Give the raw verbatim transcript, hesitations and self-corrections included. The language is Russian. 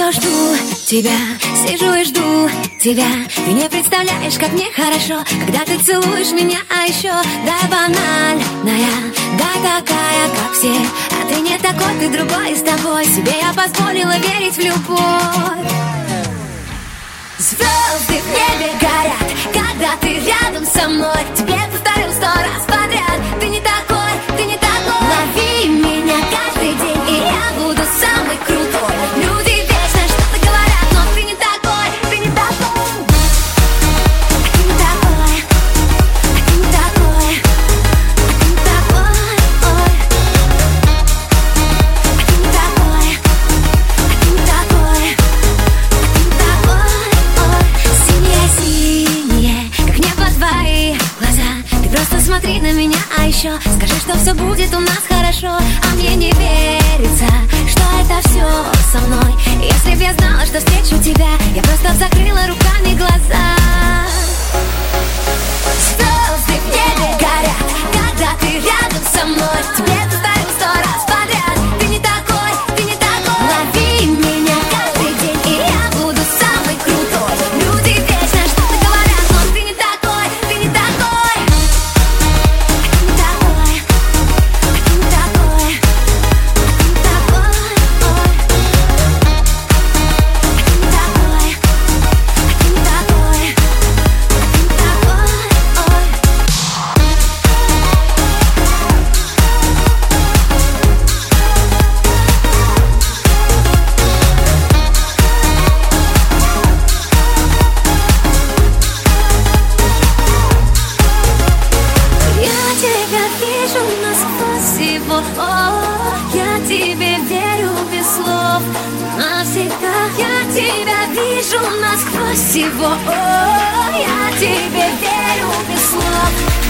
все жду тебя, сижу и жду тебя. Ты не представляешь, как мне хорошо, когда ты целуешь меня, а еще да, банальная, да, такая, как все. А ты не такой, ты другой, и с тобой себе я позволила верить в любовь. Звезды в небе горят, когда ты рядом со мной. Тебе повторю сто раз подряд: ты не такой, ты не такой. Лови меня каждый день, и я буду самый крутой. Люди вечно что-то говорят, но ты не такой, ты не такой. Ты не такой, ты не такой, ты не такой, ой. Ты не такой, ты не такой, ты не такой, ой. Синее-синее, как небо твои глаза. Ты просто смотри на меня, а еще скажи, что все будет у нас хорошо. А мне не верится, что это все со мной. Если б я знала, что встречу тебя, я просто б закрыла руками глаза. Звезды в небе горят, когда ты рядом со мной. Тебе повторю сто раз подряд: ты не такой, ты не такой. Лови меня каждый день, и я буду самый крутой. Люди вечно что-то говорят, но ты не такой, ты не такой. Ты не такой, ты не такой, ты не такой, ой. Ты не такой, ты не такой, ты не такой, ой. Я тебя вижу насквозь его, о, я тебе верю без слов навсегда. Я тебя вижу насквозь его, о, я тебе верю без слов.